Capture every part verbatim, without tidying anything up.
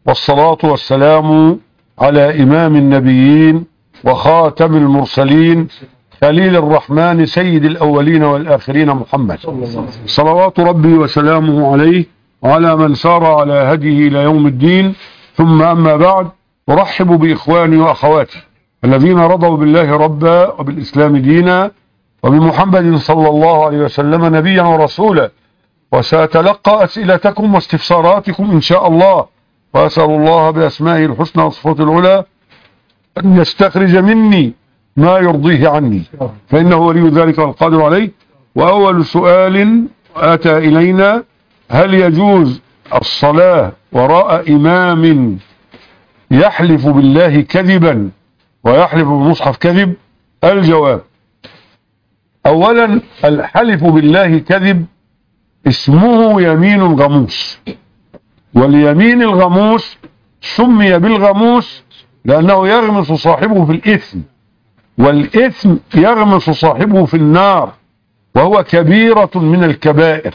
والصلاة والسلام على إمام النبيين وخاتم المرسلين خليل الرحمن سيد الأولين والآخرين محمد صلوات ربي وسلامه عليه وعلى من سار على هديه إلى يوم الدين. ثم أما بعد، أرحب بإخواني وأخواتي الذين رضوا بالله ربا وبالإسلام دينا وبمحمد صلى الله عليه وسلم نبيا ورسولا، وسأتلقى أسئلتكم واستفساراتكم إن شاء الله، وأسأل الله بأسمائه الحسنى وصفاته العلى أن يستخرج مني ما يرضيه عني، فإنه ولي ذلك والقادر عليه. وأول سؤال أتى إلينا: هل يجوز الصلاة وراء إمام يحلف بالله كذبا ويحلف بالمصحف كذب؟ الجواب: أولا، الحلف بالله كذب اسمه يمين غموس، واليمين الغموس سمي بالغموس لأنه يغمس صاحبه في الإثم، والإثم يغمس صاحبه في النار، وهو كبيرة من الكبائر،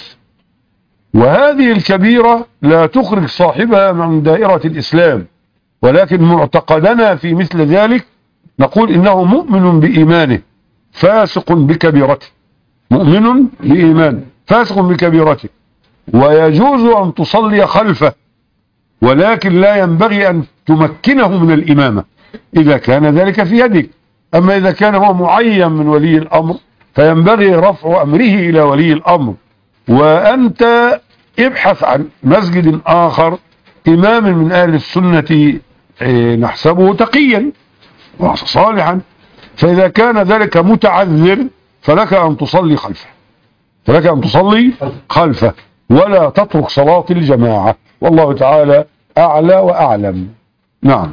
وهذه الكبيرة لا تخرج صاحبها من دائرة الإسلام، ولكن معتقدنا في مثل ذلك نقول إنه مؤمن بإيمانه فاسق بكبيرته، مؤمن بإيمانه فاسق بكبيرته، ويجوز أن تصلي خلفه، ولكن لا ينبغي أن تمكنه من الإمامة إذا كان ذلك في يدك. أما إذا كان هو معين من ولي الأمر فينبغي رفع أمره إلى ولي الأمر، وأنت ابحث عن مسجد آخر إمام من أهل السنة نحسبه تقيا وصالحا، فإذا كان ذلك متعذر فلك أن تصلي خلفه، فلك أن تصلي خلفه ولا تترك صلاة الجماعة، والله تعالى أعلى وأعلم. نعم.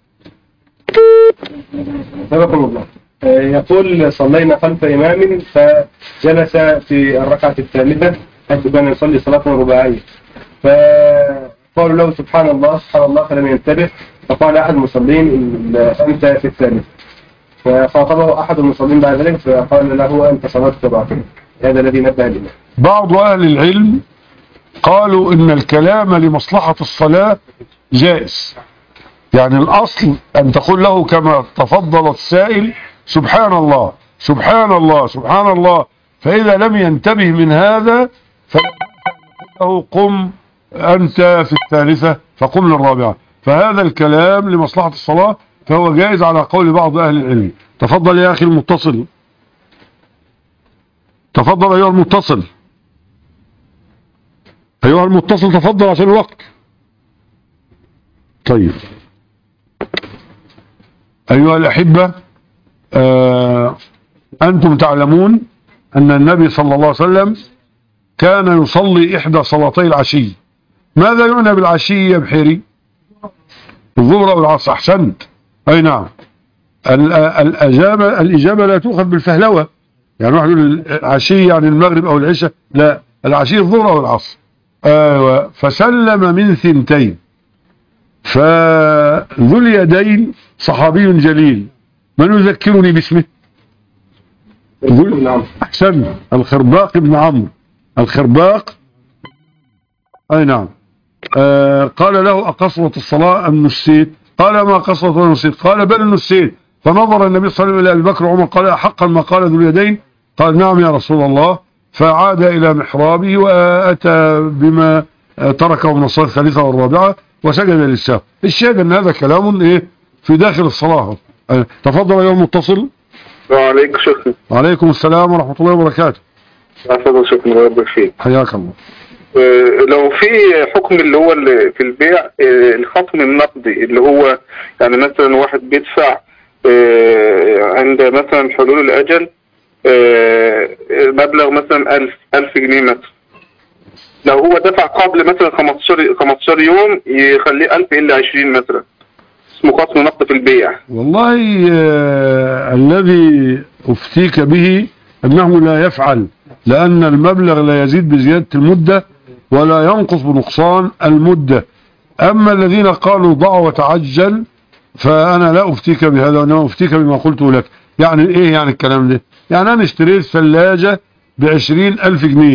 سبحان الله. يقول: صلينا خلف إمام فجلس في الركعة الثالثة حيث كان يصلي صلاة رباعية، فقالوا له: سبحان الله سبحان الله، فلم ينتبه، فقال أحد المصلين: أنت في الثالث، فخاطبه أحد المصلين بعد ذلك فقال له: أنت صلاتك باطلة. هذا الذي نبه الإمام. بعض أهل العلم قالوا إن الكلام لمصلحة الصلاة جائز، يعني الأصل أن تقول له كما تفضل السائل: سبحان الله سبحان الله سبحان الله، فإذا لم ينتبه من هذا فله قم أنت في الثالثة فقم للرابعة، فهذا الكلام لمصلحة الصلاة فهو جائز على قول بعض أهل العلم. تفضل يا أخي المتصل، تفضل أيها المتصل، أيها المتصل تفضل عشان الوقت. طيب أيها الأحبة، آه أنتم تعلمون أن النبي صلى الله عليه وسلم كان يصلي إحدى صلاتي العشي. ماذا يعنى بالعشي يا بحيري؟ الظهر أو العصر؟ أحسنت. أي نعم. الإجابة الإجابة لا تؤخذ بالفهلوة، يعني واحد يقول العشي يعني المغرب أو العشاء، لا، العشي الظهر أو العصر. آه فسلم من ثنتين، فذو اليدين صحابي جليل، من يذكرني باسمه؟ أحسن، الخرباق بن عمرو، الخرباق. أي نعم. آه قال له: أقصرت الصلاة أم نسيت؟ قال: ما قصرت ولا نسيت. قال: بل نسيت. فنظر النبي صلى الله عليه وسلم إلى أبي بكر وعمر قال: أحقا ما قال ذو اليدين؟ قال: نعم يا رسول الله. فعاد إلى محرابه وأتى بما تركه من الصلاة الثالثة والرابعة وسجد للسهو. الشاهد أن هذا كلام إيه في داخل الصلاة. أه. تفضل أيها المتصل. وعليكم شكرا. وعليكم السلام ورحمة الله وبركاته. تفضل. شكرا الله يبارك فيك. حياك الله. أه لو في حكم اللي هو اللي في البيع، أه الخصم النقدي اللي هو يعني مثلا واحد بيدفع أه عند مثلا حلول الأجل أه مبلغ مثلا ألف ألف جنيه مثلا، لو هو دفع قبل مثلا خمستاشر يوم يخليه ألف إلا عشرين مثلا، اسمه خصم نقد في البيع. والله آه الذي أفتيك به أنه لا يفعل، لأن المبلغ لا يزيد بزيادة المدة ولا ينقص بنقصان المدة. أما الذين قالوا ضع وتعجل فأنا لا أفتيك بهذا، وإنما أفتيك بما قلته لك. يعني إيه يعني الكلام ده؟ يعني أنا اشتريت ثلاجة بعشرين ألف جنيه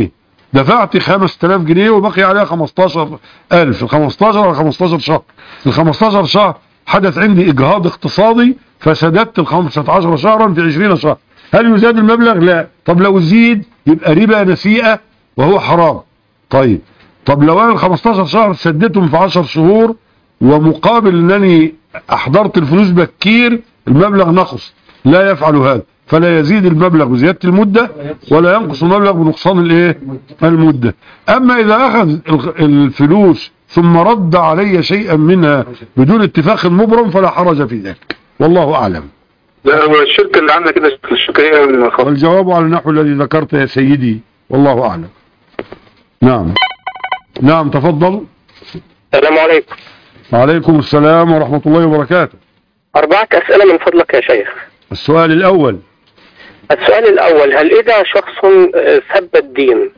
دفعت خمسة آلاف جنيه وبقي عليها خمستاشر ألف، ال خمستاشر على خمستاشر شهر، ال خمستاشر شهر حدث عندي إجهاض اقتصادي فسددت ال خمسة عشر شهرا في عشرين شهر. هل يزاد المبلغ؟ لا. طب لو زيد يبقى ربا نسيئة وهو حرام. طيب طب لو انا ال خمستاشر شهر سددتهم في عشر شهور ومقابل انني احضرت الفلوس بكير المبلغ نقص، لا يفعل هذا، فلا يزيد المبلغ بزيادة المدة ولا ينقص المبلغ بنقصان الايه المدة. اما اذا اخذ الفلوس ثم رد علي شيئا منها بدون اتفاق مبرم فلا حرج في ذلك، والله اعلم. لا هو الشركة اللي عندنا كده الشركة هي والجواب على النحو الذي ذكرته يا سيدي، والله اعلم. نعم نعم تفضل. السلام عليكم. وعليكم السلام ورحمة الله وبركاته. أربعة أسئلة من فضلك يا شيخ. السؤال الأول السؤال الأول، هل إذا شخص سب الدين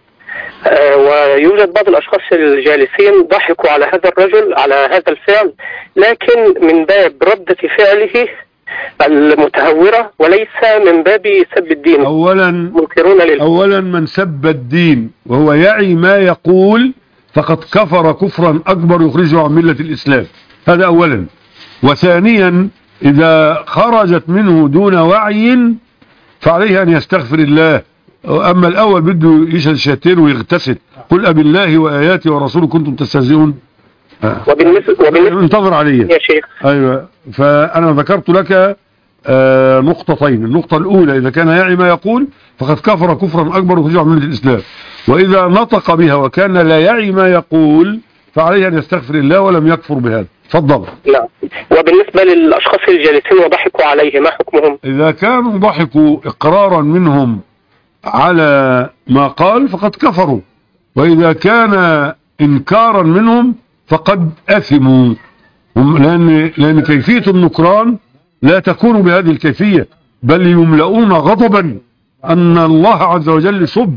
ويوجد بعض الأشخاص الجالسين ضحكوا على هذا الرجل على هذا الفعل، لكن من باب ردة فعله المتهورة وليس من باب سب الدين، أولا منكرون لله. أولا من سب الدين وهو يعي ما يقول فقد كفر كفرا أكبر يخرجه عن ملة الإسلام، هذا أولا. وثانيا إذا خرجت منه دون وعي فعليه أن يستغفر الله. أما الأول بده يشهد شاتين ويغتسل، قل أب الله وآياته ورسوله كنتم تستهزئون. وبالنسبة وبالنسبة انتظر علي يا شيخ. أيوة، فأنا ذكرت لك آه نقطتين. النقطة الأولى إذا كان يعي ما يقول فقد كفر كفرا أكبر يخرجه عن ملة الإسلام، وإذا نطق بها وكان لا يعي ما يقول فعليه أن يستغفر الله ولم يكفر بهذا. تفضل. نعم. وبالنسبة للأشخاص الجالسين وضحكوا عليه ما حكمهم؟ إذا كانوا ضحكوا إقرارا منهم على ما قال فقد كفروا، وإذا كان إنكارا منهم فقد أثموا، لأن, لأن كيفية النكران لا تكون بهذه الكيفية، بل يملؤون غضبا أن الله عز وجل سب.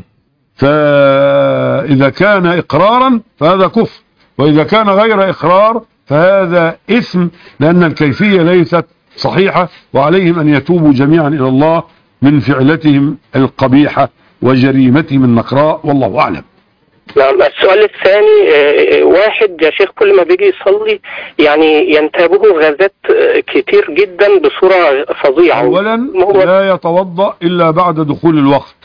فإذا كان إقرارا فهذا كفر، وإذا كان غير إقرار فهذا إثم، لأن الكيفية ليست صحيحة، وعليهم أن يتوبوا جميعا إلى الله من فعلتهم القبيحة وجريمتهم النقراء، والله أعلم. نعم. السؤال الثاني، واحد يا شيخ كل ما بيجي يصلي يعني ينتابه غازات كتير جدا بصورة فظيعة. أولا لا يتوضأ إلا بعد دخول الوقت،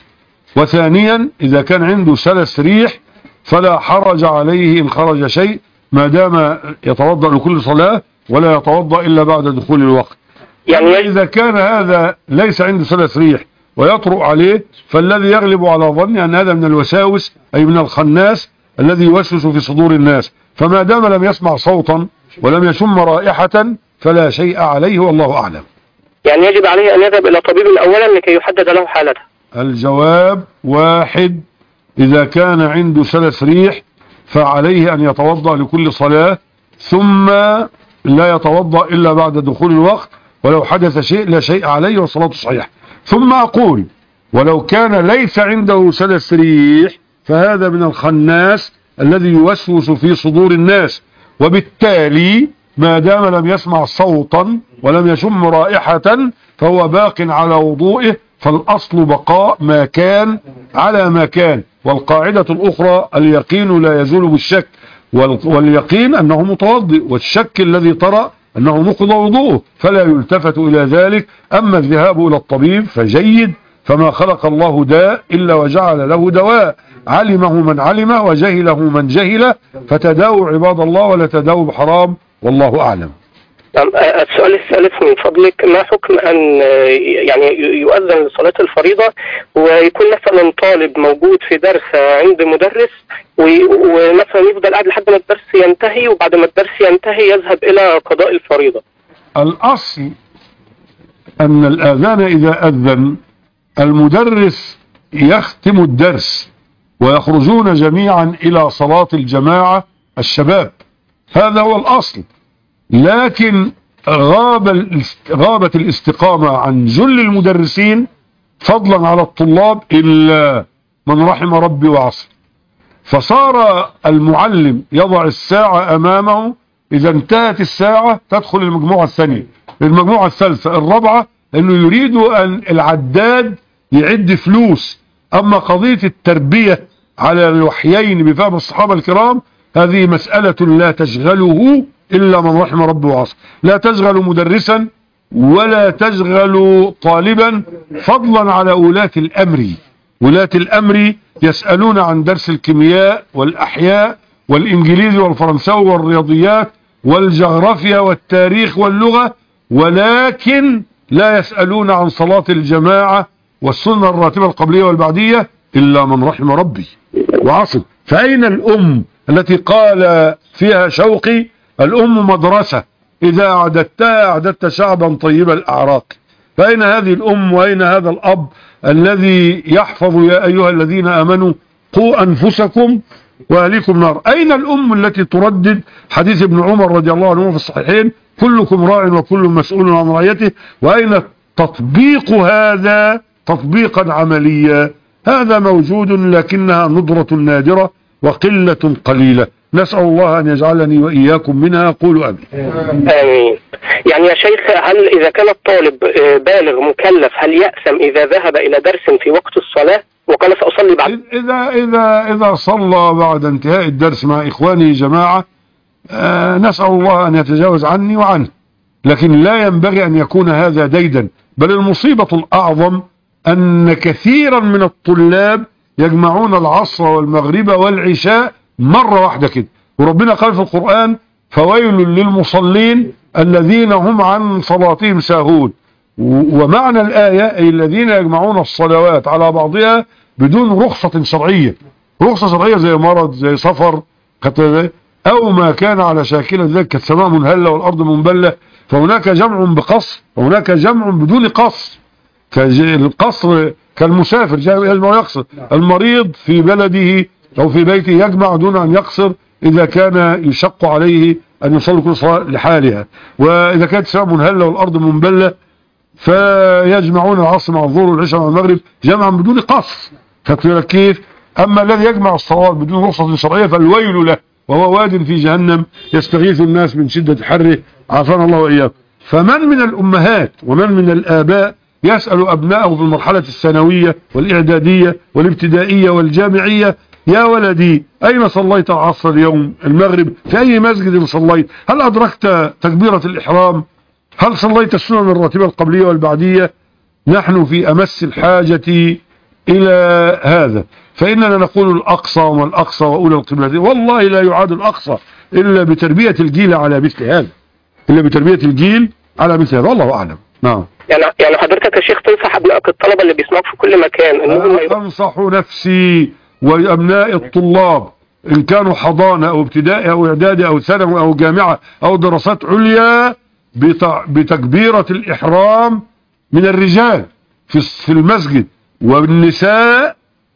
وثانيا إذا كان عنده سلس ريح فلا حرج عليه إن خرج شيء ما دام يتوضأ لكل صلاة ولا يتوضأ إلا بعد دخول الوقت. يعني إذا كان هذا ليس عنده سلس ريح ويطرق عليه فالذي يغلب على ظني أن هذا من الوساوس، أي من الخناس الذي يوسوس في صدور الناس، فما دام لم يسمع صوتا ولم يشم رائحة فلا شيء عليه، والله أعلم. يعني يجب عليه أن يذهب إلى طبيب أولا لكي يحدد له حالته. الجواب واحد، إذا كان عنده سلس ريح فعليه أن يتوضأ لكل صلاة، ثم لا يتوضأ إلا بعد دخول الوقت، ولو حدث شيء لا شيء عليه والصلاة صحيحة. ثم أقول ولو كان ليس عنده سلس ريح فهذا من الخناس الذي يوسوس في صدور الناس، وبالتالي ما دام لم يسمع صوتا ولم يشم رائحة فهو باق على وضوئه، فالأصل بقاء ما كان على ما كان. والقاعدة الأخرى اليقين لا يزول بالشك، واليقين أنه متوضئ، والشك الذي طرأ أنه نقض وضوءه، فلا يلتفت إلى ذلك. أما الذهاب إلى الطبيب فجيد، فما خلق الله داء إلا وجعل له دواء، علمه من علمه وجهله من جهله، فتداووا عباد الله ولا تداووا بحرام، والله أعلم. السؤال الثالث من فضلك، ما حكم أن يعني يؤذن لصلاة الفريضة ويكون مثلا طالب موجود في درس عند مدرس ومثلا يفضل قاعد لحد ما الدرس ينتهي، وبعد ما الدرس ينتهي يذهب إلى قضاء الفريضة؟ الأصل أن الآذان إذا أذن المدرس يختم الدرس ويخرجون جميعا إلى صلاة الجماعة الشباب، هذا هو الأصل. لكن غاب غابت الاستقامة عن جل المدرسين فضلا على الطلاب إلا من رحم ربي وعصر، فصار المعلم يضع الساعة أمامه، إذا انتهت الساعة تدخل المجموعة الثانية، المجموعة الثالثة، الرابعة، لأنه يريد أن العداد يعد فلوس. أما قضية التربية على الوحيين بفهم الصحابة الكرام، هذه مسألة لا تشغله إلا من رحم ربه وعصى، لا تشغل مدرسا ولا تشغل طالبا، فضلا على ولاة الأمر. ولاة الأمر يسألون عن درس الكيمياء والأحياء والإنجليزي والفرنساوي والرياضيات والجغرافيا والتاريخ واللغة، ولكن لا يسألون عن صلاة الجماعة والسنة الراتبة القبلية والبعدية إلا من رحم ربي وعصم. فأين الأم التي قال فيها شوقي الأم مدرسة إذا أعددتها أعددت شعبا طيب الأعراق؟ فأين هذه الأم وأين هذا الأب الذي يحفظ يا أيها الذين آمنوا قوا أنفسكم وأهليكم نار؟ أين الأم التي تردد حديث ابن عمر رضي الله عنه في الصحيحين كلكم راع وكل مسؤول عن رعيته؟ وأين تطبيق هذا تطبيقا عمليا؟ هذا موجود لكنها ندرة نادرة وقلة قليلة. نسأل الله أن يجعلني وإياكم منها. قولوا آمين. آمين. يعني يا شيخ، هل إذا كان الطالب بالغ مكلف هل يأثم إذا ذهب إلى درس في وقت الصلاة وقال سأصلي بعد؟ إذا إذا إذا صلى بعد انتهاء الدرس مع إخوانه جماعة، آه نسأل الله أن يتجاوز عني وعنه، لكن لا ينبغي أن يكون هذا ديدا. بل المصيبة الأعظم أن كثيرا من الطلاب يجمعون العصر والمغرب والعشاء مرة واحدة كده، وربنا قال في القرآن فويل للمصلين الذين هم عن صلاتهم ساهون. ومعنى الآية أي الذين يجمعون الصلوات على بعضها بدون رخصة شرعية، رخصة شرعية زي مرض زي سفر أو ما كان على شاكلة ذلك كالسماء منهلة والأرض منبلة، فهناك جمع بقصر وهناك جمع بدون قصر. القصر كالمسافر جاء يقصر، المريض في بلده أو في بيته يجمع دون أن يقصر إذا كان يشق عليه أن يصلي كل صلاة لحالها. وإذا كانت السماء منهلة والأرض منبلة فيجمعون العصر مع الظهر والعشاء مع المغرب جمعا بدون قصر. كيف؟ أما الذي يجمع الصلوات بدون رخصة شرعية فالويل له، وهو واد في جهنم يستغيث الناس من شدة حره، عافانا الله وإياكم. فمن من الأمهات ومن من الآباء يسأل أبنائه في المرحلة الثانوية والإعدادية والابتدائية والجامعية يا ولدي أين صليت العصر اليوم المغرب؟ في أي مسجد صليت؟ هل أدركت تكبيرة الإحرام؟ هل صليت السنن الراتبة القبلية والبعدية؟ نحن في أمس الحاجة إلى هذا. فإننا نقول الأقصى وما الأقصى وأولى القبلتين، والله لا يعاد الأقصى إلا بتربية الجيل على مثل هذا، إلا بتربية الجيل على مثل هذا. والله أعلم. نعم. يعني يعني حضرتك يا شيخ تنصح أبنائك الطلبة اللي بيسمعوك في كل مكان إنهم أنصح نفسي وأبناء الطلاب إن كانوا حضانة أو ابتدائي أو إعدادي أو ثانوي أو جامعة أو دراسات عليا بتكبيرة الإحرام من الرجال في المسجد، والنساء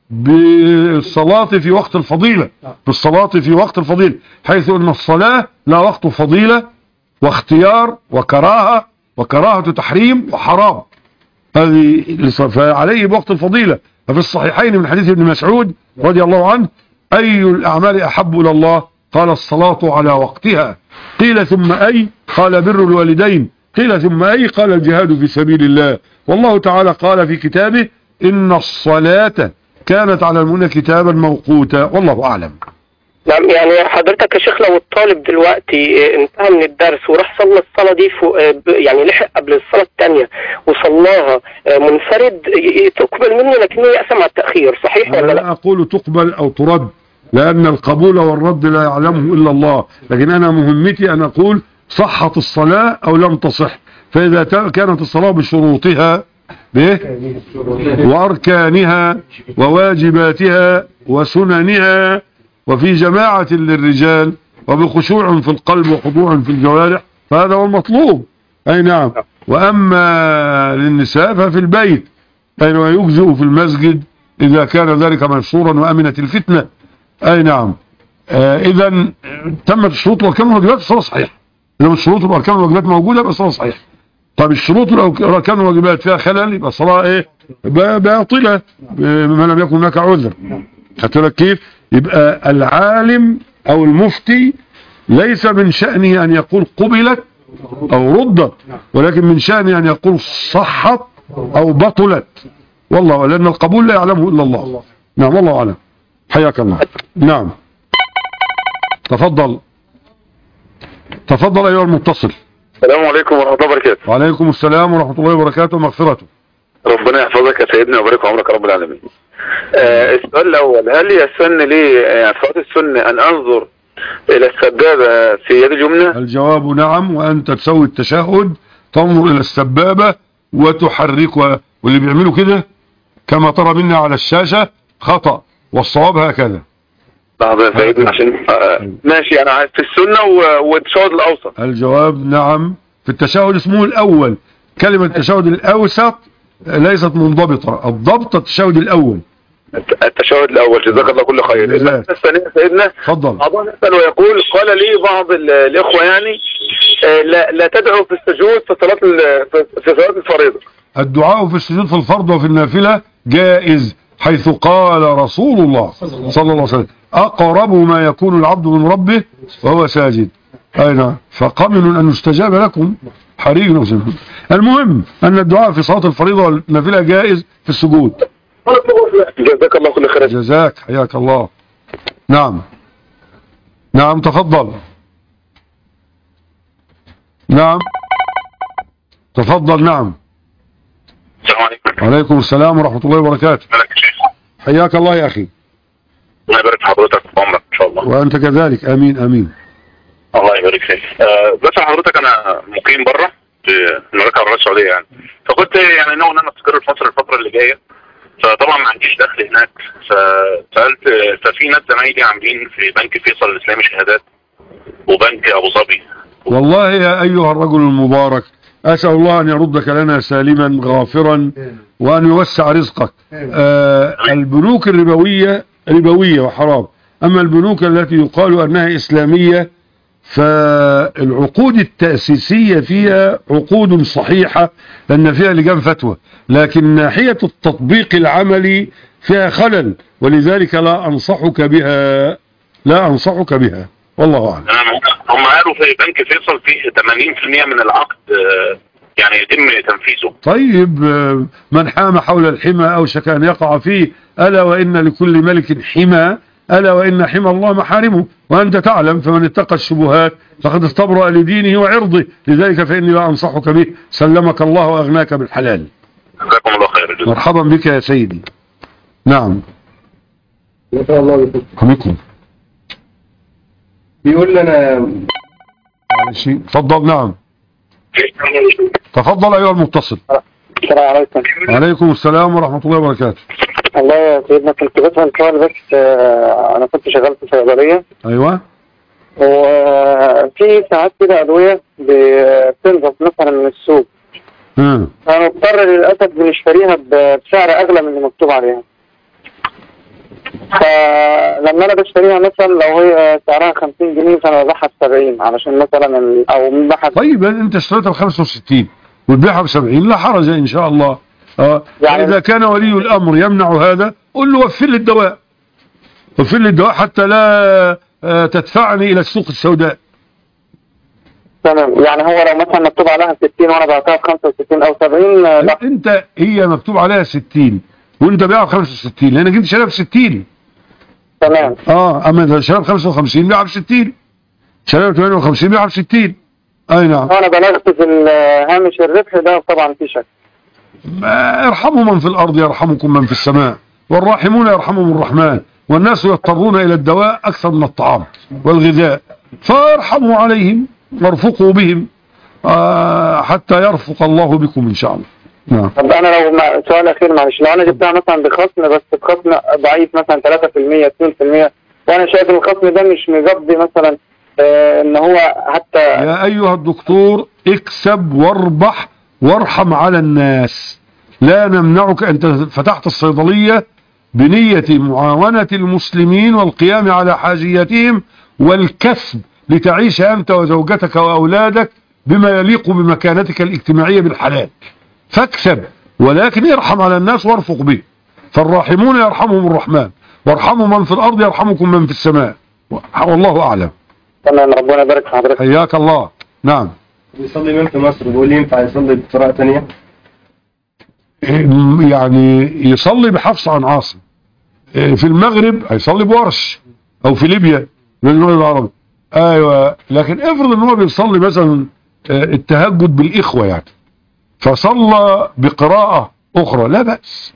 بالصلاة في وقت الفضيلة، بالصلاة في وقت الفضيلة، حيث أن الصلاة لا وقت فضيلة واختيار وكراهة وكراهة تحريم وحرام، هذه فعليه بوقت الفضيلة. ففي الصحيحين من حديث ابن مسعود رضي الله عنه أي الأعمال أحب إلى الله؟ قال الصلاة على وقتها. قيل ثم أي؟ قال بر الوالدين. قيل ثم أي؟ قال الجهاد في سبيل الله. والله تعالى قال في كتابه إن الصلاة كانت على المؤمنين كتابا موقوتا. والله أعلم. نعم. يعني حضرتك يا شيخ لو الطالب دلوقتي انتهى من الدرس وراح صلى الصلاة دي يعني لحق قبل الصلاة الثانية وصلاها منفرد تقبل منه لكنه يأثم على التأخير، صحيح ولا لا؟ لا أقول تقبل أو ترد، لأن القبول والرد لا يعلمه إلا الله، لكن أنا مهمتي أن أقول صحت الصلاة أو لم تصح. فإذا كانت الصلاة بشروطها وأركانها وواجباتها وسننها وفي جماعة للرجال وبخشوع في القلب وخضوع في الجوارح فهذا هو المطلوب. أي نعم. وأما للنساء ففي البيت، أي يجزئ في المسجد إذا كان ذلك منصورا وأمنت الفتنة. أي نعم. آه إذا تمت الشروط والأركان والواجبات الصلاة صحيحة. إذا الشروط والأركان والواجبات موجودة يبقى الصلاة صحيحة. طب الشروط والأركان والواجبات فيها خلل يبقى الصلاة إيه؟ باطلة ما لم يكن هناك عذر. خدت بالك كيف؟ يبقى العالم أو المفتي ليس من شأنه أن يقول قبلت أو ردت، ولكن من شأنه أن يقول صحت أو بطلت. والله لأن القبول لا يعلمه إلا الله. نعم والله أعلم. حياك الله. نعم تفضل تفضل أيها المتصل. السلام عليكم ورحمة الله وبركاته. وعليكم السلام ورحمة الله وبركاته ومغفرته. ربنا يحفظك يا سيدنا ويبارك عمرك يا رب العالمين. آه السؤال الأول، هل يسن لي يعني صلاة السنة أن أنظر إلى السبابة في يد اليمنى؟ الجواب نعم، وأنت تسوي التشهد تنظر إلى السبابة وتحركها، واللي بيعملوا كده كما ترى منا على الشاشة خطأ، والصواب هكذا. لحظة يا سيدنا عشان آه ماشي، أنا عايز في السنة والتشهد الأوسط. الجواب نعم، في التشهد اسمه الأول، كلمة التشهد الأوسط ليست منضبطة، الضبط التشهد الأول. التشهد الأول، جزاك الله كل خير. المسألة الثانية سيدنا، تفضل. بعضهم يسأل ويقول قال لي بعض الإخوة يعني آه لا, لا تدعو في السجود في صلاة في صلاة الفريضة. الدعاء في السجود في الفرض وفي النافلة جائز، حيث قال رسول الله صلى الله عليه وسلم أقرب ما يكون العبد من ربه وهو ساجد. أين فقمن أن يستجاب لكم حري وسجود. المهم أن الدعاء في صلاة الفريضة والنافلة جائز في السجود. جزاك الله كل خير. جزاك، حياك الله. نعم نعم تفضل. نعم تفضل. نعم. السلام عليكم. وعليكم السلام ورحمة الله وبركاته. حياك الله يا أخي. الله يبارك في حضرتك في عمرك إن شاء الله. وأنت كذلك، آمين آمين. الله يبارك فيك. أه بس حضرتك أنا مقيم بره في المملكة العربية السعودية يعني، فكنت يعني ناوي إن أنا أستقر في مصر الفترة اللي جاية، فطبعا ما عنديش دخل هناك، فسألت ففي ناس زمايلي عاملين في بنك فيصل الإسلامي شهادات وبنك أبو ظبي. والله يا أيها الرجل المبارك، أسأل الله أن يردك لنا سالما غافرا وأن يوسع رزقك. آه البنوك الربوية ربوية وحرام، أما البنوك التي يقال أنها إسلامية فالعقود التأسيسية فيها عقود صحيحة لأن فيها لجان فتوى، لكن ناحية التطبيق العملي فيها خلل، ولذلك لا أنصحك بها لا أنصحك بها والله أعلم. هم قالوا في بنك فيصل فيه ثمانين بالمئة من العقد يعني يتم تنفيذه. طيب من حام حول الحمى أوشك أن يقع فيه، ألا وإن لكل ملك حمى، ألا وإن حمى الله محارمه، وأنت تعلم فمن اتقى الشبهات فقد استبرأ لدينه وعرضه، لذلك فإني لا أنصحك به، سلمك الله وأغناك بالحلال. جزاكم الله خير. مرحبا بك يا سيدي. نعم. نسأل الله بكم. بيقول لنا شيء. تفضل. نعم تفضل أيها المتصل. السلام عليكم. وعليكم السلام ورحمة الله وبركاته. الله يا سيدنا، كنت بسأل سؤال بس. آه أنا كنت شغال في صيدلية. أيوة. وفي ساعات كده أدوية بتنزف مثلا من السوق، امم فنضطر للأسف بنشتريها بسعر أغلى من اللي مكتوب عليها. فلما أنا بشتريها مثلا لو هي سعرها خمسين جنيه فأنا ببيعها بسبعين علشان مثلا أو ببيعها. طيب أنت اشتريتها بخمسة وستين وتبيعها بسبعين لا حرج إن شاء الله. آه. يعني إذا كان ولي الأمر يمنع هذا قل له وفر لي الدواء، وفر لي الدواء حتى لا آه تدفعني إلى السوق السوداء. تمام. يعني هو لو مثلا مكتوب عليها ستين وأنا بعتها ب خمسة وستين أو سبعين لا. أنت هي مكتوب عليها ستين وأنت بيعها ب خمسة وستين لأنك أنت شاريها ب ستين. تمام. اه اما اذا شرب خمسة وخمسين بيعها ب ستين، شرب ثمانية وخمسين بيعها ب ستين. اي نعم. انا بلغت في هامش الربح ده طبعا في شك. ارحموا من في الارض يرحمكم من في السماء، والراحمون يرحمهم الرحمن، والناس يضطرون الى الدواء اكثر من الطعام والغذاء، فارحموا عليهم وارفقوا بهم آه حتى يرفق الله بكم ان شاء الله. نعم. طب انا لو ما... سؤال اخير معلش، لو انا جبتها مثلا بخصم بس بخصم ضعيف مثلا ثلاثة بالمئة اثنين بالمئة وانا شايف ان الخصم ده مش مجدي مثلا آه ان هو حتى. يا ايها الدكتور اكسب واربح وارحم على الناس، لا نمنعك. انت فتحت الصيدلية بنية معاونة المسلمين والقيام على حاجياتهم والكسب لتعيش انت وزوجتك واولادك بما يليق بمكانتك الاجتماعية بالحلال، فاكسب ولكن ارحم على الناس وارفق به، فالراحمون يرحمهم الرحمن، وارحموا من في الارض يرحمكم من في السماء، والله اعلم. تمام. ربنا يبارك في حضرتك. حياك الله. نعم. بيصلي من في مصر بيقول ينفع يصلي بقراءة ثانية؟ يعني يصلي بحفص عن عاصم، في المغرب هيصلي بورش، او في ليبيا في المغرب العربي. ايوه، لكن افرض ان هو بيصلي مثلا التهجد بالاخوه يعني، فصلى بقراءه اخرى لا باس.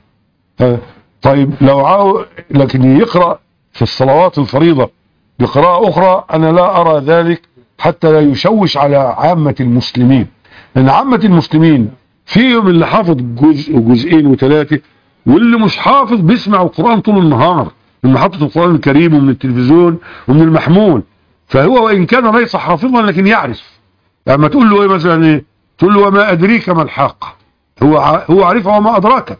طيب لو عاو لكن يقرا في الصلوات الفريضه بقراءه اخرى، انا لا ارى ذلك حتى لا يشوش على عامه المسلمين، لان عامه المسلمين فيهم اللي حافظ جزء وجزئين وثلاثه، واللي مش حافظ بيسمع القرآن طول النهار من محطة القرآن الكريم ومن التلفزيون ومن المحمول. فهو وإن كان ليس حافظا لكن يعرف. يعني تقول له ايه مثلا ايه، تقول له وما أدريك ما الحق، هو هو عارفها وما أدراك.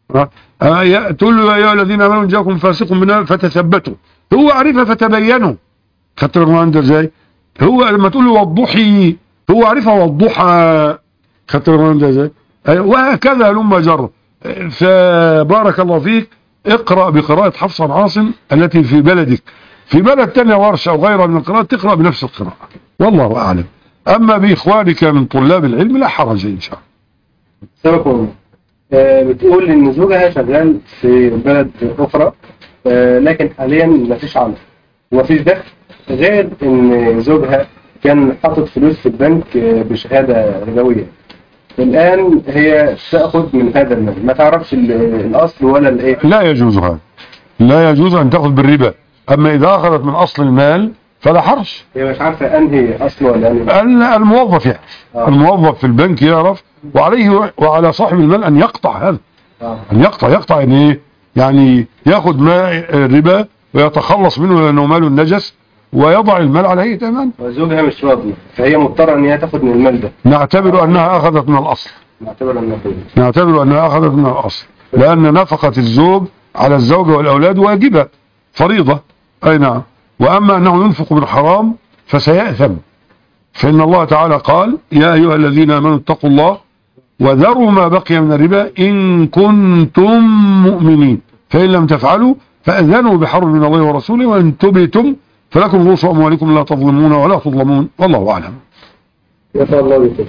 تقول له يا أيها الذين آمنوا إن جاءكم فاسق بنبأ فتثبتوا، هو عارفها فتبينوا. خدت القرآن ده ازاي؟ هو لما تقول له والضحي، هو عارفها والضحى. خدت القرآن ده ازاي؟ وهكذا لما جر. فبارك الله فيك، اقرأ بقراءة حفص عن عاصم التي في بلدك، في بلد تانية ورشة أو غيرها من القراءة تقرأ بنفس القراءة، والله أعلم. أما بإخوانك من طلاب العلم لا حرج إن شاء الله. سبحان آه بتقول إن زوجها شغال في بلد أخرى، آه لكن حاليا ما فيش عمل وما فيش دخل، غير إن زوجها كان حاطط فلوس في البنك بشهادة ربوية. الآن هي تأخذ من هذا المال، ما تعرفش الأصل ولا الإيه. لا يجوز هذا، لا يجوز أن تأخذ بالربا. أما إذا أخذت من أصل المال فلا حرج. هي مش عارفة أنهي أصل ولا أنهي. الموظف يعرف، آه. الموظف في البنك يعرف، وعليه وعلى صاحب المال أن يقطع هذا، آه. أن يقطع يقطع يعني إيه؟ يعني يأخذ ما الربا ويتخلص منه لأنه مال النجس، ويضع المال على هيئة أمان. وزوجها مش راضي، فهي مضطرة أن هي تاخذ من المال ده. نعتبر أنها أخذت من الأصل. نعتبر أنها نعتبر أنها أخذت من الأصل، لأن نفقة الزوج على الزوجة والأولاد واجبة فريضة. أي نعم. وأما أنه ينفق بالحرام فسيأثم، فإن الله تعالى قال يا أيها الذين آمنوا اتقوا الله وذروا ما بقي من الربا إن كنتم مؤمنين، فإن لم تفعلوا فأذنوا بحرب من الله ورسوله، وإن تبتم فلكم رؤوس أموالكم لا تظلمون ولا تظلمون، والله أعلم. يا الله بكم.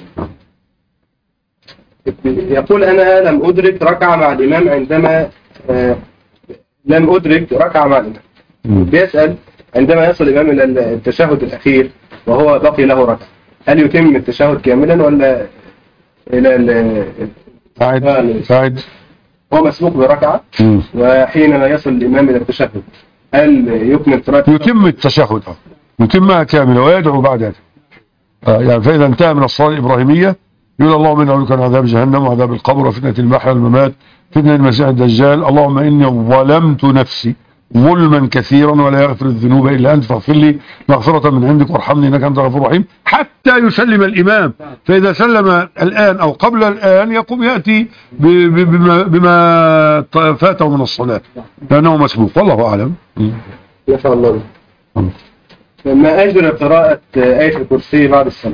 يقول أنا لم أدرك ركعة مع الإمام عندما آه لم أدرك ركعة مع الإمام. بيسأل عندما يصل الإمام إلى التشهد الأخير وهو بقي له ركعة، هل يتم التشهد كاملا ولا إلى ال فاعد فاعد هو مسبوق بركعة، وحينما يصل الإمام إلى التشهد هل يكمل قراءة؟ يتم التشهد، يتمها كاملة ويدعو بعد ذلك. آه يعني فإذا انتهى من الصلاة الإبراهيمية يقول اللهم إني أعوذ بك من عذاب جهنم وعذاب القبر وفتنة المحيا والممات فتنة المسيح الدجال، اللهم إني ظلمت نفسي ظلما كثيرا ولا يغفر الذنوب إلا أنت فاغفر لي مغفرة من عندك وارحمني إنك أنت الغفور الرحيم، حتى يسلم الإمام. فإذا سلم الآن أو قبل الآن يقوم يأتي بما, بما فاته من الصلاة لأنه مسبوق، والله أعلم. ما شاء الله. ما أجر قراءة آية الكرسي بعد الصلاة؟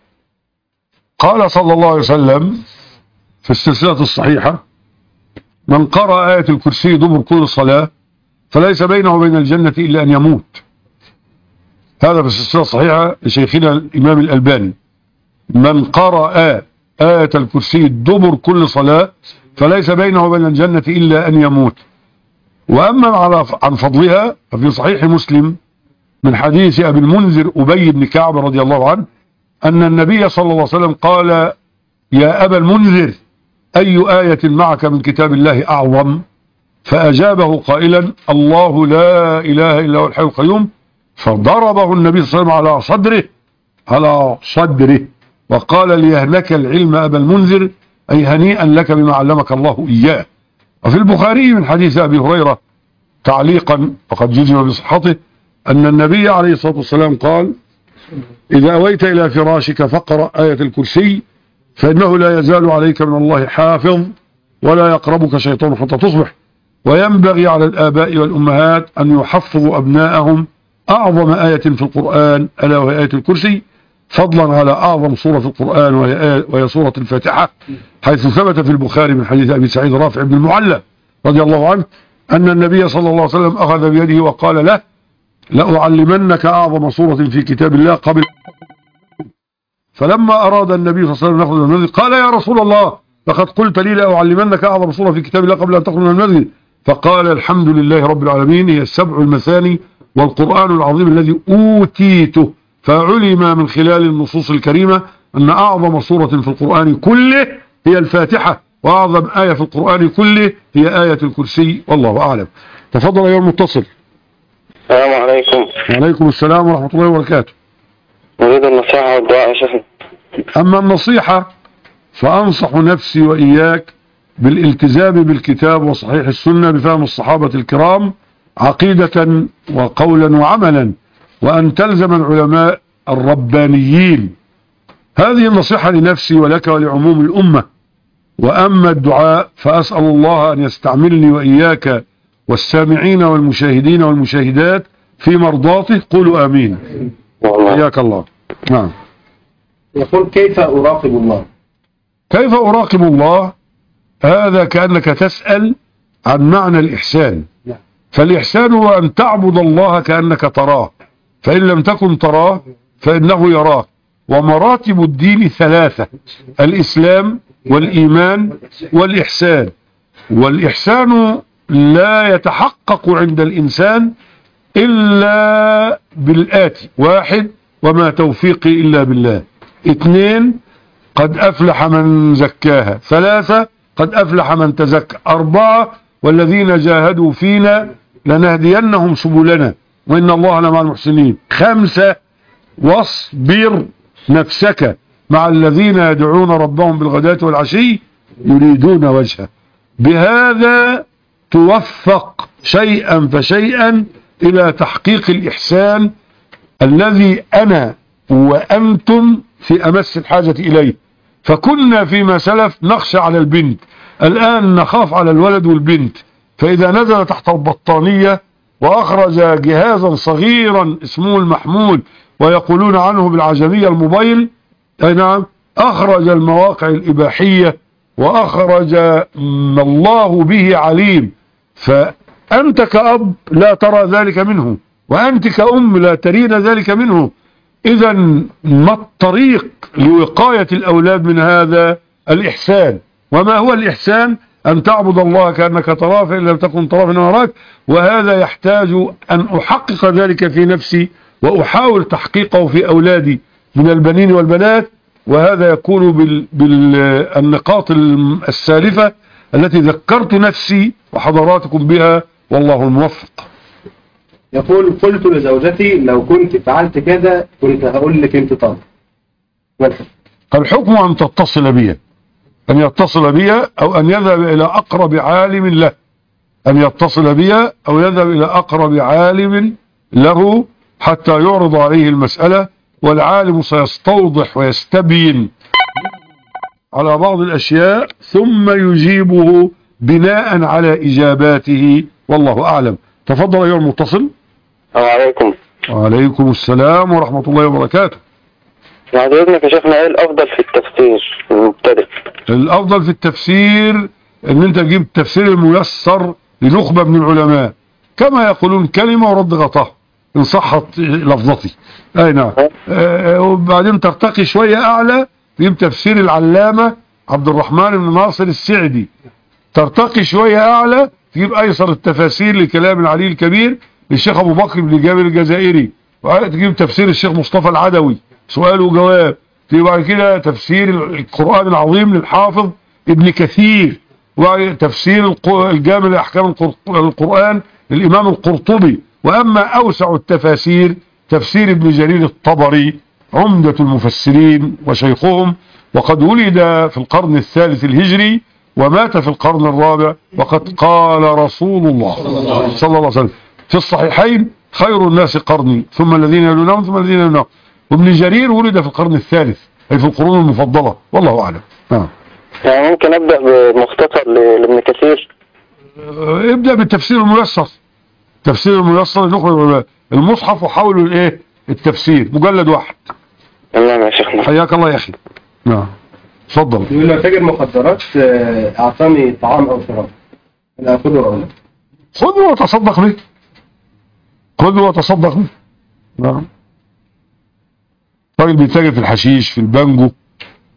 قال صلى الله عليه وسلم في السلسلة الصحيحة من قرأ آية الكرسي دبر كل صلاة فليس بينه وبين الجنة إلا أن يموت. هذا في السلسلة الصحيحة لشيخنا الإمام الألباني. من قرأ آية الكرسي دبر كل صلاة فليس بينه وبين الجنة إلا أن يموت. وأما عن فضلها ففي صحيح مسلم من حديث أبي المنذر أبي بن كعب رضي الله عنه أن النبي صلى الله عليه وسلم قال يا أبا المنذر أي آية معك من كتاب الله أعظم؟ فأجابه قائلا الله لا إله إلا هو الحي القيوم، فضربه النبي صلى الله عليه وسلم على صدره على صدره وقال ليهنك العلم أبا المنذر، أي هنيئا لك بما علمك الله إياه. وفي البخاري من حديث أبي هريرة تعليقا وقد جزم بصحته أن النبي عليه الصلاة والسلام قال إذا أويت إلى فراشك فاقرأ آية الكرسي فإنه لا يزال عليك من الله حافظ ولا يقربك شيطان حتى تصبح. وينبغي على الآباء والأمهات أن يحفظوا أبناءهم أعظم آية في القرآن ألا وهي آية الكرسي، فضلا على أعظم سورة في القرآن وهي, وهي سورة الفاتحة، حيث ثبت في البخاري من حديث أبي سعيد رافع بن المعلى رضي الله عنه أن النبي صلى الله عليه وسلم أخذ بيده وقال له لأعلمنك أعظم سورة في كتاب الله قبل. فلما أراد النبي صلى الله عليه وسلم يخرج من المسجد قال يا رسول الله لقد قلت لي لأعلمنك أعظم سورة في كتاب الله قبل أن تخرج من المسجد، فقال الحمد لله رب العالمين هي السبع المثاني والقرآن العظيم الذي أوتيته. فعلم من خلال النصوص الكريمة أن أعظم سورة في القرآن كله هي الفاتحة، وأعظم آية في القرآن كله هي آية الكرسي، والله أعلم. تفضل أيها المتصل. السلام عليكم. وعليكم السلام ورحمة الله وبركاته. أريد النصيحة والدعاء يا شيخنا. أما النصيحة فأنصح نفسي وإياك بالالتزام بالكتاب وصحيح السنة بفهم الصحابة الكرام عقيدة وقولا وعملا، وأن تلزم العلماء الربانيين. هذه النصيحة لنفسي ولك ولعموم الأمة. وأما الدعاء فأسأل الله أن يستعملني وإياك والسامعين والمشاهدين والمشاهدات في مرضاته. قولوا آمين. حياك الله. نعم. يقول كيف أراقب الله؟ كيف أراقب الله؟ هذا كأنك تسأل عن معنى الإحسان. فالإحسان هو أن تعبد الله كأنك تراه، فإن لم تكن تراه فإنه يراك. ومراتب الدين ثلاثة: الإسلام والإيمان والإحسان. والإحسان لا يتحقق عند الإنسان إلا بالآتي: واحد، وما توفيقي إلا بالله. اثنين، قد أفلح من زكاها. ثلاثة، قد أفلح من تزكى. أربعة، والذين جاهدوا فينا لنهدينهم سبلنا وإن الله لمع المحسنين. خمسة، واصبر نفسك مع الذين يدعون ربهم بالغداة والعشي يريدون وجهه. بهذا توفق شيئا فشيئا إلى تحقيق الإحسان الذي أنا وأنتم في أمس الحاجة إليه. فكنا فيما سلف نخشى على البنت، الآن نخاف على الولد والبنت. فإذا نزل تحت البطانية وأخرج جهازا صغيرا اسمه المحمول ويقولون عنه بالعجمية الموبايل، أي نعم، أخرج المواقع الإباحية وأخرج ما الله به عليم. فأنت كأب لا ترى ذلك منه، وأنت كأم لا ترين ذلك منه. إذا ما الطريق لوقاية الأولاد من هذا؟ الإحسان. وما هو الإحسان؟ أن تعبد الله كأنك تراه فإن لم تكن تراه فإنه يراك. وهذا يحتاج أن أحقق ذلك في نفسي وأحاول تحقيقه في أولادي من البنين والبنات. وهذا يكون بالنقاط السالفة التي ذكرت نفسي وحضراتكم بها، والله الموفق. يقول قلت لزوجتي لو كنت فعلت كذا كنت هقول لك انت طالب. الحكم أن تتصل بي، أن يتصل بي أو أن يذهب إلى أقرب عالم له، أن يتصل بي أو يذهب إلى أقرب عالم له حتى يعرض عليه المسألة، والعالم سيستوضح ويستبين على بعض الأشياء ثم يجيبه بناء على إجاباته، والله أعلم. تفضل أيها المتصل. السلام عليكم. وعليكم السلام ورحمة الله وبركاته. بعد إذنك يا شيخنا، إيه الأفضل في التفسير المبتدئ؟ الأفضل في التفسير أن أنت تجيب التفسير الميسر لنخبة من العلماء، كما يقولون كلمة ورد غطاها إن صحت لفظتي. أي نعم. أه وبعدين ترتقي شوية أعلى تجيب تفسير العلامة عبد الرحمن بن ناصر السعدي. ترتقي شوية أعلى تجيب أيسر التفاسير لكلام العلي الكبير للشيخ أبو بكر بن جابر الجزائري. تجيب تفسير الشيخ مصطفى العدوي سؤال وجواب. تجيب بعد كده تفسير القرآن العظيم للحافظ ابن كثير، وتفسير الجامع لأحكام القرآن للإمام القرطبي. وأما أوسع التفاسير تفسير ابن جرير الطبري عمدة المفسرين وشيخهم، وقد ولد في القرن الثالث الهجري ومات في القرن الرابع، وقد قال رسول الله صلى الله عليه وسلم في الصحيحين: خير الناس قرني ثم الذين يلونهم ثم الذين يلونهم. وابن جرير ولد في القرن الثالث، أي في القرون المفضلة، والله أعلم. آه. يعني ممكن أبدأ بمختصر لابن كثير؟ ابدأ بالتفسير الميسر. تفسير الميسر نخرج المصحف وحاولوا الايه التفسير مجلد واحد. تمام يا شيخنا. حياك الله يا أخي. نعم اتفضل. يقول لو تاجر مخدرات أعطاني طعام أو شراب، أنا أخذه أو لا؟ خذه وتصدق به. خذه وتصدق به. نعم. راجل بيتاجر في الحشيش في البانجو،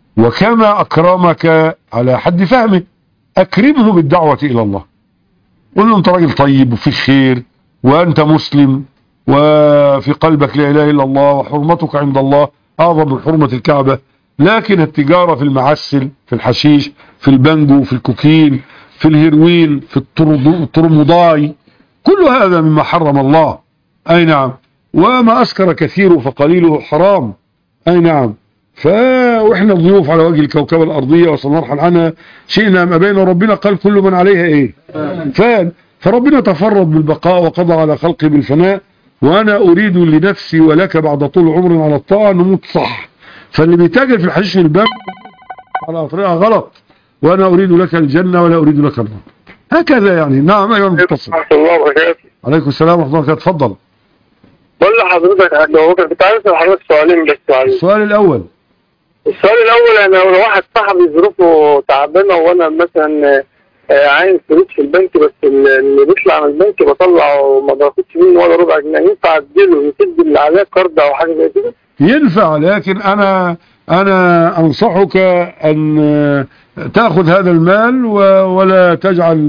وكما أكرمك على حد فهمه أكرمه بالدعوة إلى الله. قول له انت راجل طيب وفي خير وانت مسلم وفي قلبك لا اله الا الله وحرمتك عند الله اعظم من حرمة الكعبة، لكن التجارة في المعسل، في الحشيش، في البنجو، في الكوكين، في الهيروين، في الترمضاي، كل هذا مما حرم الله. اي نعم. وما اسكر كثيره فقليله حرام. اي نعم. ف واحنا ضيوف على وجه الكوكبة الارضية وسنرحل عنها شئنا ام ابينا، ربنا قال كل من عليها ايه فان، فربنا تفرد بالبقاء وقضى على خلقه بالفناء، وانا اريد لنفسي ولك بعد طول عمر على الطاعة نموت صح. فاللي بيتاجر في الحشيش الباب على طريقة غلط، وانا اريد لك الجنة ولا اريد لك النار، هكذا يعني. نعم ايها المتصل. الله وبركاته. عليكم السلام ورحمة الله وبركاته. اتفضل. بقول لحضرتك لو كنت عايز لحضرتك سؤالين بس. السؤال الاول السؤال الاول انا لو واحد صاحبي ظروفه تعبانه وانا مثلا عايز فلوس في البنك، بس اللي بيطلع من البنك بطلع وما باخدش منه ولا ربع جنيه، ينفع اديله يسد اللي عليه قرض او حاجه زي كده؟ ينفع، لكن انا انا انصحك ان تاخذ هذا المال ولا تجعل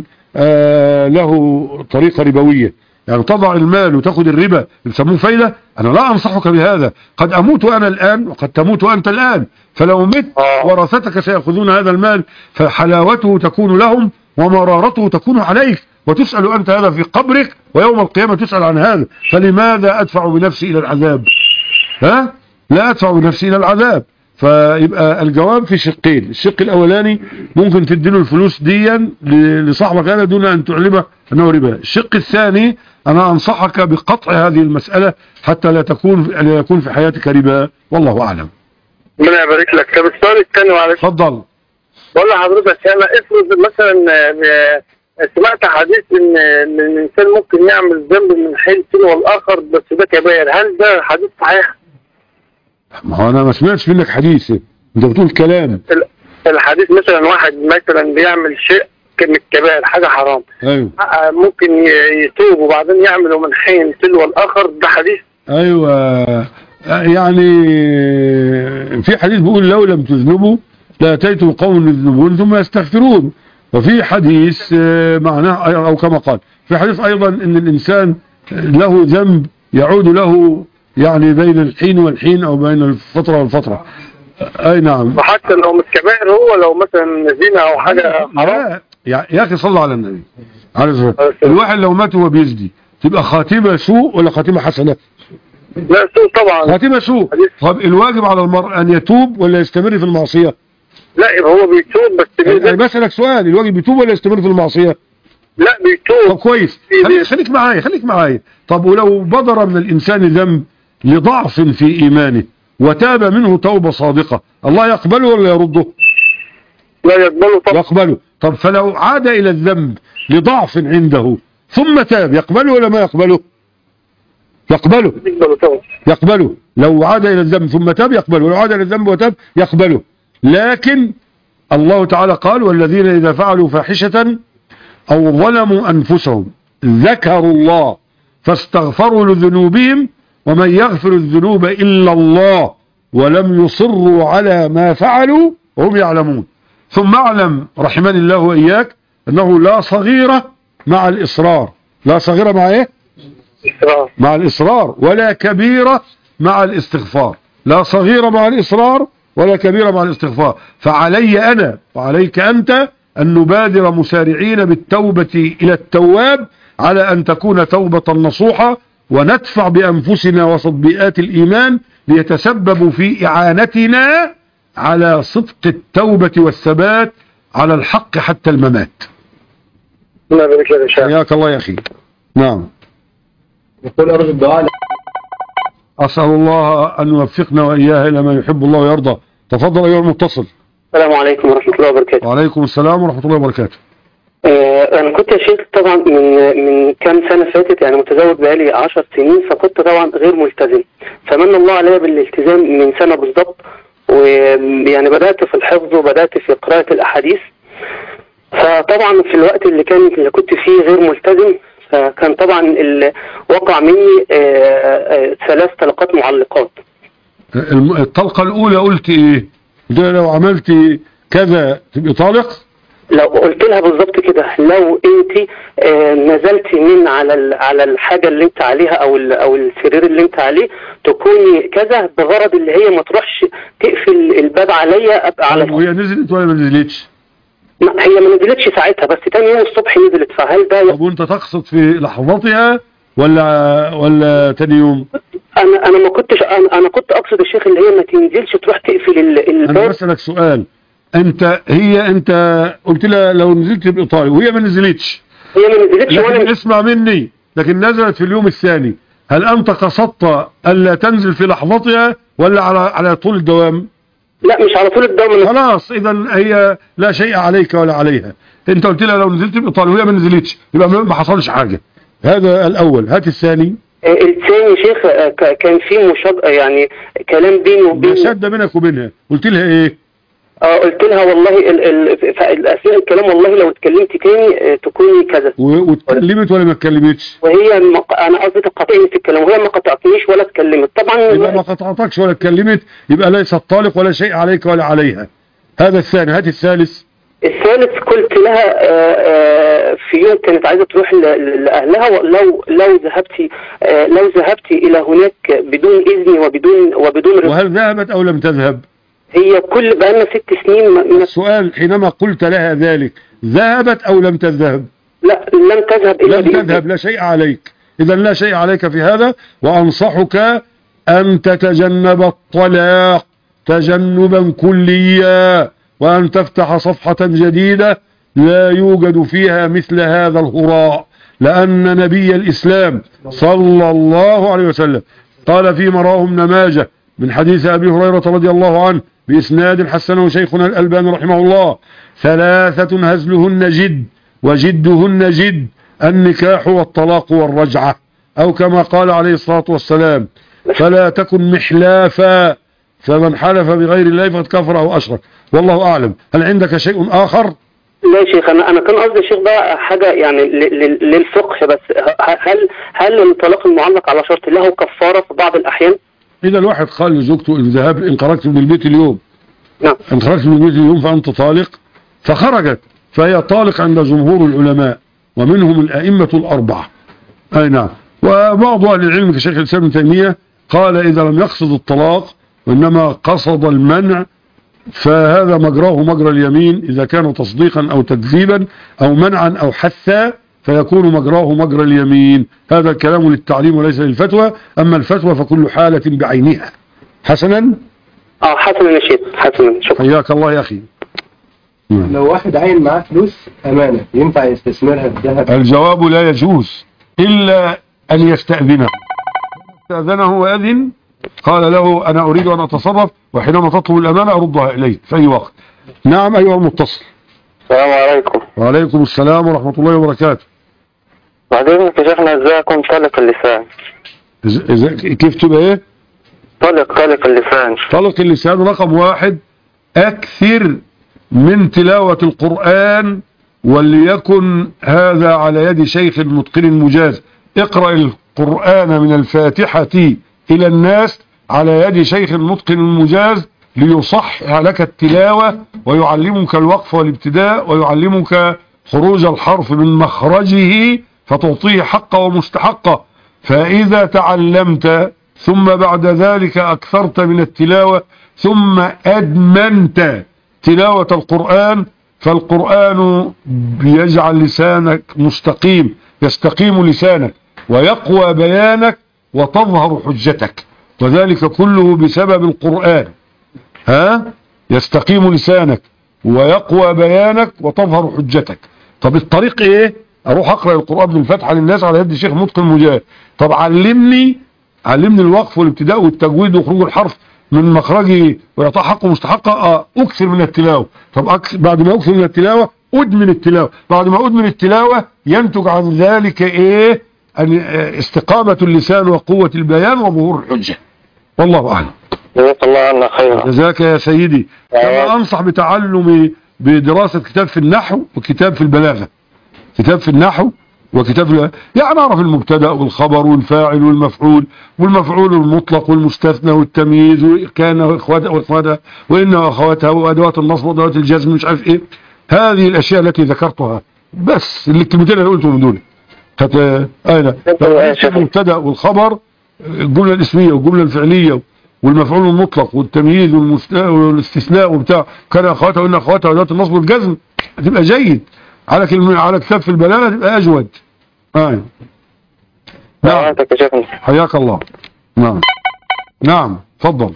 له طريقه ربويه، يعني تضع المال وتاخذ الربا اللي بيسموه فايده. انا لا انصحك بهذا، قد اموت انا الان وقد تموت انت الان، فلو مت ورثتك سيأخذون هذا المال، فحلاوته تكون لهم ومرارته تكون عليك، وتسأل أنت هذا في قبرك، ويوم القيامة تسأل عن هذا. فلماذا أدفع بنفسي إلى العذاب؟ ها؟ لا أدفع بنفسي إلى العذاب. فيبقى الجواب في شقين. الشق الأولاني ممكن تديله الفلوس ديا لصاحبك هذا دون أن تعلمه أنه ربا. الشق الثاني أنا أنصحك بقطع هذه المسألة حتى لا تكون لا يكون في حياتك ربا، والله أعلم. ربنا يبارك لك. طب السؤال الثاني معلش. اتفضل. بقول لحضرتك انا افرض مثلا سمعت حديث ان ان الانسان ممكن يعمل ذنب من حين تلو الاخر بس ده كبائر، هل ده حديث صحيح؟ ما هو انا ما سمعتش منك حديث، انت بتقول كلام. الحديث مثلا واحد مثلا بيعمل شيء من الكبائر حاجه حرام، ايوه ممكن يتوب وبعدين يعمله من حين تلو الاخر، ده حديث؟ ايوه يعني في حديث بيقول لو لم تذنبوا لاتيتم قوم يذنبون ثم يستغفرون، وفي حديث معناه او كما قال في حديث ايضا ان الانسان له ذنب يعود له يعني بين الحين والحين او بين الفترة والفترة. اي نعم. وحتى لو مش كبائر، هو لو مثلا زنا او حاجة حرام. يا اخي صلى على النبي عليه الصلاة والسلام. الواحد لو مات وهو بيزني تبقى خاتمة سوء ولا خاتمة حسنة؟ لا سوء طبعا. خاتمة سوء. طب الواجب على المرء ان يتوب ولا يستمر في المعصية؟ لا هو بيتوب بس. انا بسألك سؤال، الواجب يتوب ولا يستمر في المعصية؟ لا بيتوب. طب كويس، خليك معايا خليك معايا. طب ولو بدر من الانسان ذنب لضعف في ايمانه وتاب منه توبة صادقة، الله يقبله ولا يرده؟ لا يقبله طبعا. يقبله. طب فلو عاد الى الذنب لضعف عنده ثم تاب يقبله ولا ما يقبله؟ يقبله. يقبله. لو عاد الى الذنب ثم تاب يقبله، ولو عاد الى الذنب وتاب يقبله. لكن الله تعالى قال والذين اذا فعلوا فاحشة او ظلموا انفسهم ذكروا الله فاستغفروا لذنوبهم ومن يغفر الذنوب إلا الله ولم يصروا على ما فعلوا وهم يعلمون. ثم اعلم رحمني الله وإياك أنه لا صغيرة مع الإصرار. لا صغيرة مع إيه؟ إصرار. مع الإصرار، ولا كبيرة مع الاستغفار. لا صغيرة مع الإصرار ولا كبيرة مع الاستغفار. فعلي أنا وعليك أنت أن نبادر مسارعين بالتوبة إلى التواب على أن تكون توبة نصوحة، وندفع بأنفسنا وسط بيئات الإيمان ليتسببوا في إعانتنا على صدق التوبة والثبات على الحق حتى الممات. حياك الله يا أخي. نعم. يقول أرجو الدعاء. أسأل الله أن يوفقنا وإياه إلى ما يحب الله ويرضى. تفضل أيها المتصل. السلام عليكم ورحمة الله وبركاته. وعليكم السلام ورحمة الله وبركاته. أنا كنت يا شيخ طبعا من من كام سنة فاتت، يعني متزوج بقالي عشر سنين، فكنت طبعا غير ملتزم، فمن الله علي بالالتزام من سنة بالضبط، ويعني بدأت في الحفظ وبدأت في قراءة الأحاديث. فطبعا في الوقت اللي كان اللي كنت فيه غير ملتزم، فكان طبعا وقع مني ثلاث طلقات معلقات. الطلقة الأولى قلت إيه؟ ده لو عملت كذا تبقى طالق؟ لو قلت لها بالظبط كده، لو انت آه نزلتي من على على الحاجه اللي انت عليها او او السرير اللي انت عليه تكوني كذا، بغرض اللي هي ما تروحش تقفل الباب عليا ابقى على. وهي نزلت ولا ما نزلتش؟ هي ما نزلتش ساعتها، بس تاني يوم الصبح نزلت. فهل ده طب وانت تقصد في لحظتها ولا ولا تاني يوم؟ انا انا ما كنتش انا, أنا كنت اقصد يا شيخ اللي هي ما تنزلش تروح تقفل الباب. انا بسألك سؤال، انت هي انت قلت لها لو نزلت بايطالي وهي ما نزلتش، هي ما نزلتش لكن وانا اسمع مني، لكن نزلت في اليوم الثاني، هل انت قصدت الا تنزل في لحظتها ولا على على طول الدوام؟ لا مش على طول الدوام. خلاص اذا هي لا شيء عليك ولا عليها. انت قلت لها لو نزلت بايطالي وهي ما نزلتش يبقى ما حصلش حاجه. هذا الاول. هات الثاني. الثاني شيخ كان في مشاجره، يعني كلام بيني وبين مشاده بينك وبينها، قلت لها ايه؟ اه قلت لها والله اثناء الكلام والله لو اتكلمت تاني تكوني كذا. واتكلمت ولا ما اتكلمتش؟ وهي مق... انا قصدي تقاطعني في الكلام وهي ما قطعتنيش ولا اتكلمت. طبعا يبقى ما قطعتكش ولا اتكلمت، يبقى ليست طالق ولا شيء عليك ولا عليها. هذا الثاني. هات الثالث. الثالث قلت لها في يوم كانت عايزه تروح لاهلها، لو لو ذهبتي لو ذهبتي الى هناك بدون اذني وبدون وبدون رضا. وهل ذهبت او لم تذهب؟ هي كل بقى لنا ست سنين من السؤال حينما قلت لها ذلك ذهبت او لم تذهب؟ لا لم تذهب الا لم تذهب، لا شيء عليك. اذا لا شيء عليك في هذا، وانصحك ان تتجنب الطلاق تجنبا كليا، وان تفتح صفحة جديدة لا يوجد فيها مثل هذا الهراء، لان نبي الاسلام صلى الله عليه وسلم قال فيما رواه ابن ماجه من حديث أبي هريرة رضي الله عنه بإسناد حسنه شيخنا الألباني رحمه الله: ثلاثة هزلهن جد وجدهن جد، النكاح والطلاق والرجعة، أو كما قال عليه الصلاة والسلام: فلا تكن محلافا، فمن حلف بغير الله فقد كفر أو أشرك. والله أعلم. هل عندك شيء آخر؟ لا يا شيخ، أنا أنا كان قصدي يا شيخ بقى حاجة يعني للفقه بس. هل هل الطلاق المعلق على شرط له كفارة في بعض الأحيان؟ إذا الواحد قال لزوجته إن ذهب إن خرجت من البيت اليوم، نعم، إن خرجت من البيت اليوم فأنت طالق، فخرجت، فهي طالق عند جمهور العلماء ومنهم الأئمة الأربعة. أي نعم. وبعض أهل العلم كشيخ الإسلام ابن تيمية قال إذا لم يقصد الطلاق وإنما قصد المنع فهذا مجراه مجرى اليمين، إذا كان تصديقا أو تكذيبا أو منعا أو حثا فيكون مجراه مجرى اليمين. هذا الكلام للتعليم وليس للفتوى، أما الفتوى فكل حالة بعينها. حسنا؟ اه حسنا يا شيخ، حسنا، شكرا. حياك الله يا أخي. لو واحد عين معاه فلوس أمانة ينفع يستثمرها في الذهب؟ الجواب لا يجوز إلا أن يستأذنه. استأذنه وأذن قال له أنا أريد أن أتصرف، وحينما تطلب الأمانة أردها إليه في أي وقت. نعم أيها المتصل. السلام عليكم. وعليكم السلام ورحمة الله وبركاته. بعدين يا شيخنا ازاي اكون طلق اللسان؟ إذا كيف تبقى ايه؟ طلق طلق اللسان. طلق اللسان رقم واحد: أكثر من تلاوة القرآن، وليكن هذا على يد شيخ متقن مجاز. اقرأ القرآن من الفاتحة إلى الناس على يد شيخ متقن مجاز ليصحح لك التلاوة ويعلمك الوقف والابتداء ويعلمك خروج الحرف من مخرجه فتعطيه حقه ومستحقه. فإذا تعلمت ثم بعد ذلك أكثرت من التلاوة ثم أدمنت تلاوة القرآن، فالقرآن بيجعل لسانك مستقيم، يستقيم لسانك ويقوى بيانك وتظهر حجتك، وذلك كله بسبب القرآن. ها يستقيم لسانك ويقوى بيانك وتظهر حجتك. طب الطريق ايه؟ اروح اقرأ القرآن بالفتحة للناس على يد شيخ متقن مجاهد. طب علمني علمني الوقف والابتداء والتجويد وخروج الحرف من مخرجه ويعطى حقه مستحقه. اه اكثر من التلاوة. طب أكثر بعد ما اكثر من التلاوة ادمن التلاوة. بعد ما ادمن التلاوة ينتج عن ذلك ايه؟ استقامة اللسان وقوة البيان وظهور الحجة. والله اعلم. جزاك الله عنا خيرا. جزاك يا سيدي. كما انصح بتعلم بدراسة كتاب في النحو وكتاب في البلاغة. كتاب في النحو وكتاب في يعني اعرف المبتدا والخبر والفاعل والمفعول والمفعول المطلق والمستثنى والتمييز وكان واخواتها واخواتها وان واخواتها وادوات النصب وادوات الجزم مش عارف ايه. هذه الاشياء التي ذكرتها اللي الكلمتين اللي قلتهم دول كانت اين المبتدا والخبر، الجمله الاسميه والجمله الفعليه والمفعول المطلق والتمييز والاستثناء وبتاع كان اخواتها وان اخواتها وذات النصب والجزم، هتبقى جيد. على كلمه على كتاب في البلاغه تبقى اجود. ايوه نعم حياك الله. نعم نعم تفضل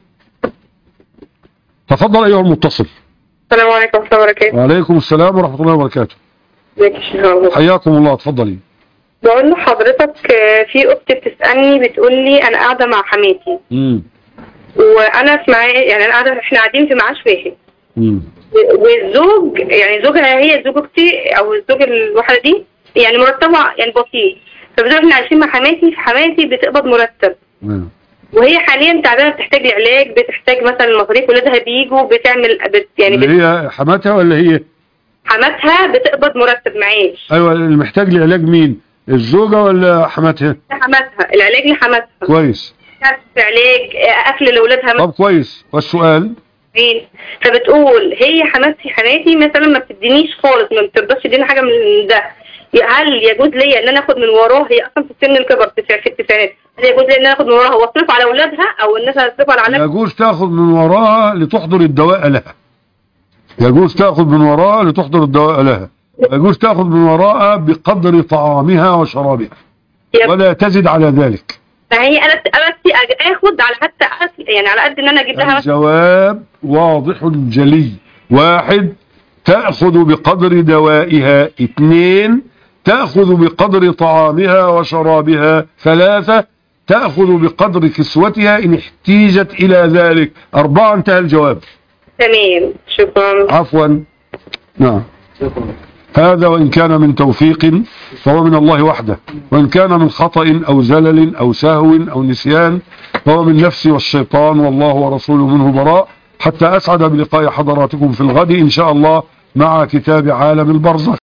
تفضل ايها المتصل. السلام عليكم ورحمة الله وبركاته. وعليكم السلام ورحمة الله وبركاته. ازيك يا شيخ؟ حياكم الله اتفضلي. بقول لحضرتك في اختي بتسألني بتقول لي انا قاعدة مع حماتي. امم وانا في معايا يعني انا قاعدة احنا قاعدين في معاش واحد. امم والزوج يعني زوجها هي زوج اختي او الزوج الواحدة دي يعني مرتبه يعني بسيط، فبتقول احنا عايشين مع حماتي، فحماتي بتقبض مرتب. امم وهي حاليا تعبانه بتحتاج لعلاج، بتحتاج مثلا مصاريف، ولادها بيجوا بتعمل بت يعني اللي بت... هي حماتها ولا هي؟ حماتها بتقبض مرتب معاش. ايوه اللي محتاج لعلاج مين؟ الزوجة ولا حماتها؟ حماتها، العلاج لحماتها. كويس. في علاج اكل لاولادها. طب كويس، والسؤال؟ ايه فبتقول هي حماتي حماتي مثلا ما بتدينيش خالص، ما بترضاش تديني حاجه من ده، هل يجوز لي ان انا اخد من وراه؟ هي اصلا في سن الكبر في التسعينات، هل يجوز لي ان انا اخد من وراها واصرف على اولادها او الناس هتصرف على علاج؟ يجوز تاخد من وراها لتحضر الدواء لها. يجوز تاخد من وراها لتحضر الدواء لها. يجوز تاخد من وراها بقدر طعامها وشرابها ولا تزد على ذلك. فهي انا اخد على حتى يعني على قد ان انا اجيب لها. الجواب واضح جلي. واحد، تأخذ بقدر دوائها. اثنين، تأخذ بقدر طعامها وشرابها. ثلاثة، تأخذ بقدر كسوتها إن احتيجت إلى ذلك. أربعة، انتهى الجواب. تمام شكرا. عفوا. نعم هذا وإن كان من توفيق فهو من الله وحده، وإن كان من خطأ أو زلل أو سهو أو نسيان فهو من نفسي والشيطان، والله ورسوله منه براء. حتى أسعد بلقاء حضراتكم في الغد إن شاء الله مع كتاب عالم البرزخ.